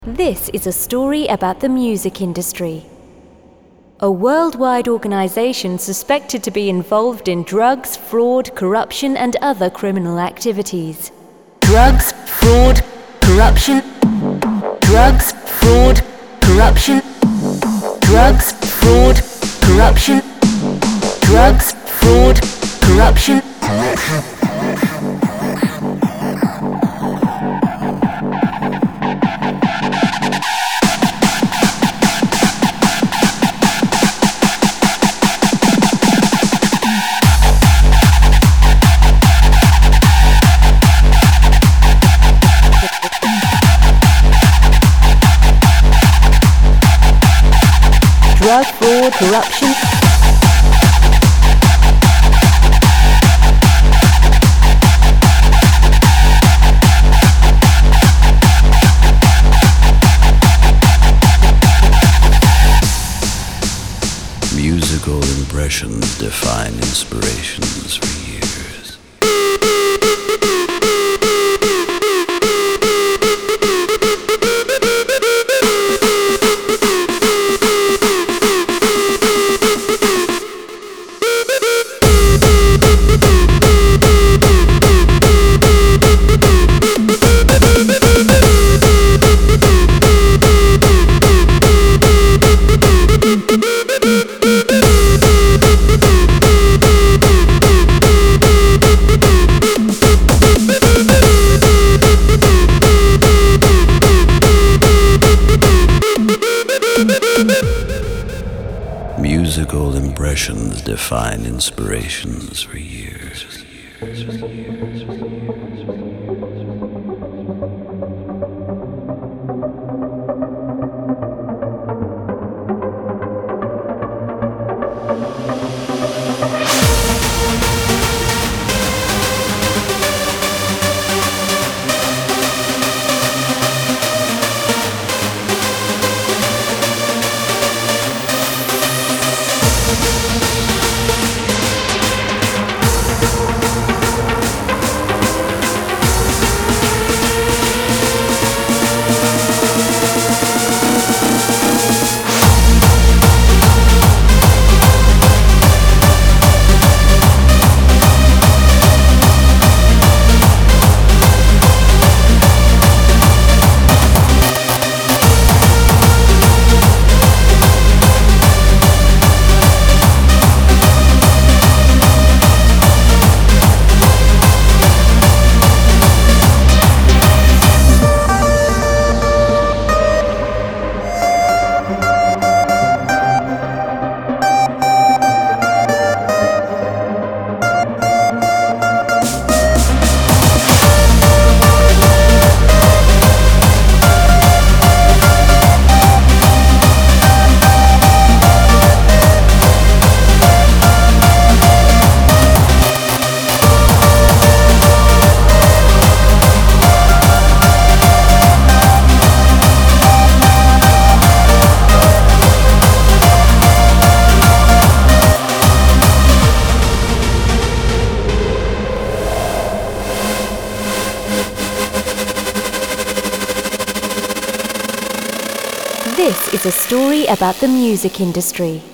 This is a story about the music industry. A worldwide organization suspected to be involved in drugs, fraud, corruption, and other criminal activities. Drugs, fraud, corruption. Drugs, fraud, corruption. Drugs, fraud, corruption. Drugs, fraud, corruption. Drug, fraud, corruption. Musical impressions define inspirations for years. Musical impressions define inspirations for years. This is a story about the music industry.